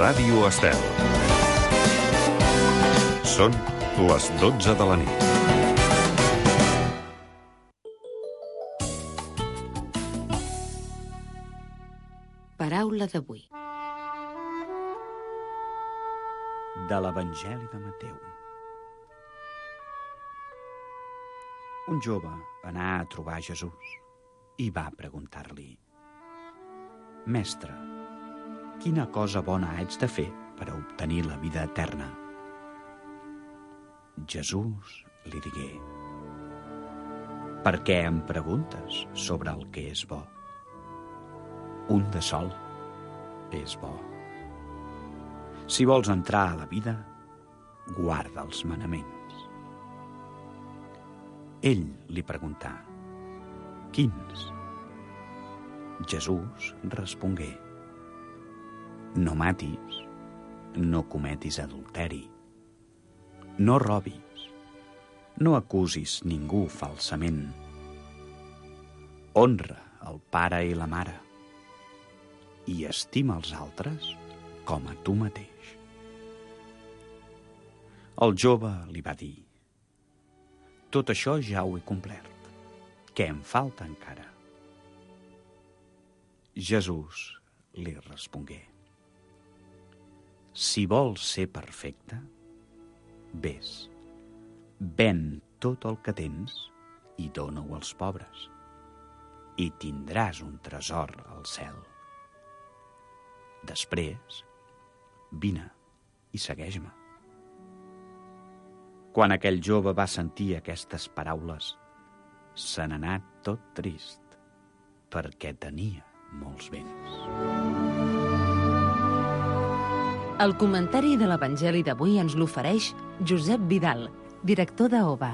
Ràdio Estel. Són les 12 de la nit. Paraula d'avui. De l'Evangeli de Mateu. Un jove va anar a trobar Jesús i va preguntar-li: Mestre, quina cosa bona haig de fer per a obtenir la vida eterna? Jesús li digué: Per què em preguntes sobre el que és bo? Un de sol és bo. Si vols entrar a la vida, guarda els manaments. Ell li preguntà: Quins? Jesús respongué: No matis, no cometis adulteri, no robis, no acusis ningú falsament, honra el pare i la mare i estima els altres com a tu mateix. El jove li va dir: Tot això ja ho he complert. Què em falta encara? Jesús li respongué: Si vols ser perfecte, vés, ven tot el que tens i dona-ho als pobres, i tindràs un tresor al cel. Després, vine i segueix-me. Quan aquell jove va sentir aquestes paraules, se n'anà tot trist, perquè tenia molts béns. El comentari de l'Evangeli d'avui ens l'ofereix Josep Vidal, director d'OVA.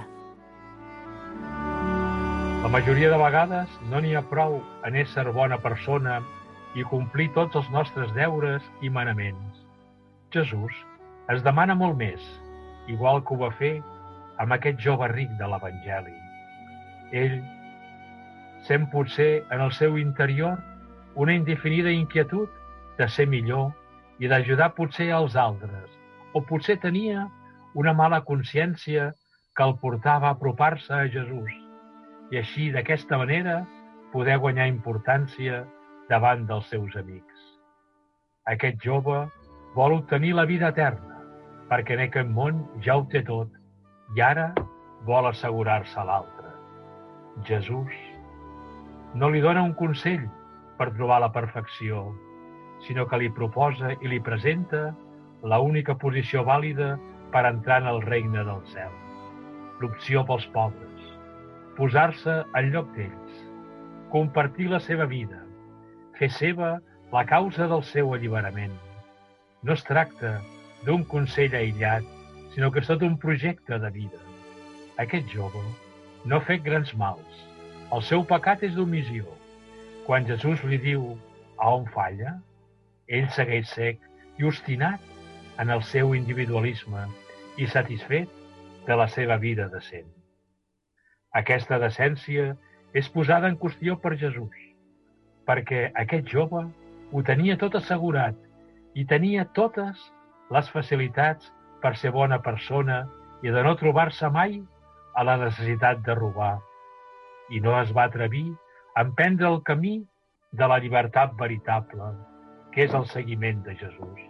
La majoria de vegades no n'hi ha prou en ésser bona persona i complir tots els nostres deures i manaments. Jesús es demana molt més, igual que ho va fer amb aquest jove ric de l'Evangeli. Ell sent potser en el seu interior una indefinida inquietud de ser millor i d'ajudar potser als altres, o potser tenia una mala consciència que el portava a apropar-se a Jesús, i així, d'aquesta manera, poder guanyar importància davant dels seus amics. Aquest jove vol obtenir la vida eterna, perquè en aquest món ja ho té tot, i ara vol assegurar-se a l'altre. Jesús no li dona un consell per trobar la perfecció, sinó que li proposa i li presenta l'única posició vàlida per entrar en el regne del cel. L'opció pels pobres, posar-se al lloc d'ells, compartir la seva vida, fer seva la causa del seu alliberament. No es tracta d'un consell aïllat, sinó que és tot un projecte de vida. Aquest jove no ha fet grans mals. El seu pecat és d'omissió. Quan Jesús li diu a on falla, ell segueix sec i obstinat en el seu individualisme i satisfet de la seva vida decent. Aquesta decència és posada en qüestió per Jesús, perquè aquest jove ho tenia tot assegurat i tenia totes les facilitats per ser bona persona i de no trobar-se mai a la necessitat de robar. I no es va atrevir a emprendre el camí de la llibertat veritable, que és el seguiment de Jesús.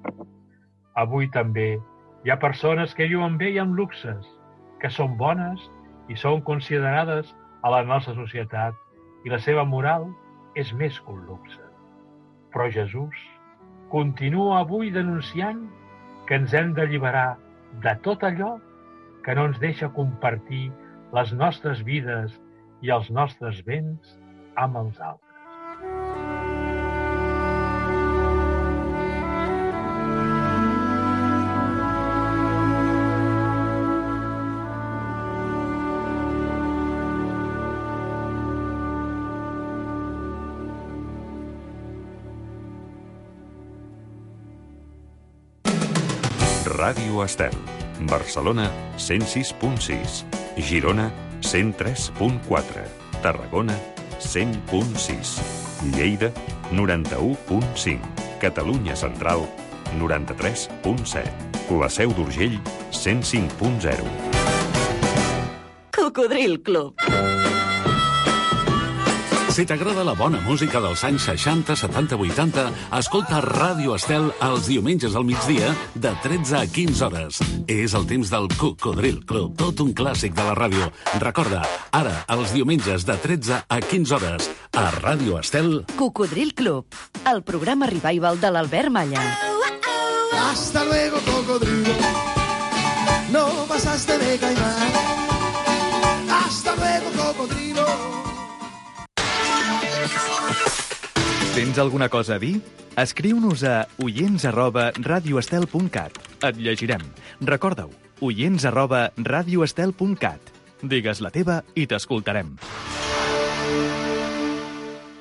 Avui també hi ha persones que viuen bé i amb luxes, que són bones i són considerades a la nostra societat, i la seva moral és més que un luxe. Però Jesús continua avui denunciant que ens hem d'alliberar de tot allò que no ens deixa compartir les nostres vides i els nostres béns amb els altres. Ràdio Estel. Barcelona 106.6. Girona 103.4. Tarragona 100.6. Lleida 91.5. Catalunya Central 93.7. La Seu d'Urgell, 105.0. Cocodril Club. Si t'agrada la bona música dels anys 60, 70, 80, escolta Ràdio Estel els diumenges al migdia de 13 a 15 hores. És el temps del Cocodril Club, tot un clàssic de la ràdio. Recorda, ara, els diumenges de 13 a 15 hores, a Ràdio Estel... Cocodril Club, el programa revival de l'Albert Malla. Hasta luego, cocodrilo. No pasaste de caimán. Hasta luego, cocodrilo. Tens alguna cosa a dir? Escriu-nos a oients@radioestel.cat. Et llegirem. Recorda-ho, oients@radioestel.cat. Digues la teva i t'escoltarem.